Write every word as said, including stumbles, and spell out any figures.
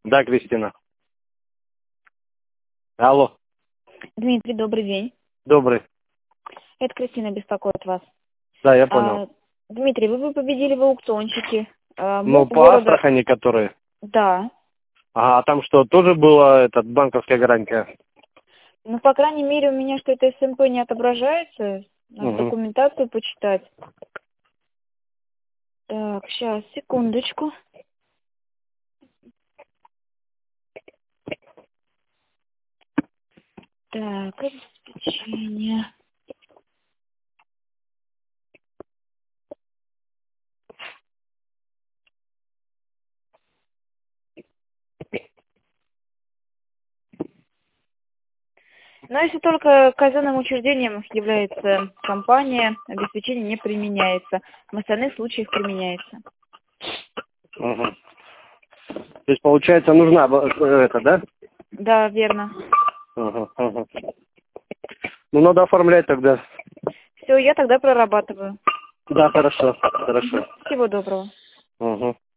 Да, Кристина. Алло. Дмитрий, добрый день. Добрый. Это Кристина беспокоит вас. Да, я А, понял. Дмитрий, вы бы победили в аукциончике. А, Ну, МУП по города... Астрахани, которые. Да. А, а там что, тоже была этот, банковская гарантия? Ну, по крайней мере, у меня что-то СМП не отображается. Надо Угу. документацию почитать. Так, сейчас, секундочку. Так, обеспечение. Но если только казенным учреждением является компания, обеспечение не применяется. В остальных случаях применяется. Угу. То есть, получается, нужна б- это, да? Да, верно. Угу, угу. Ну, надо оформлять тогда. Все, я тогда прорабатываю. Да, хорошо, хорошо. Всего доброго. Угу.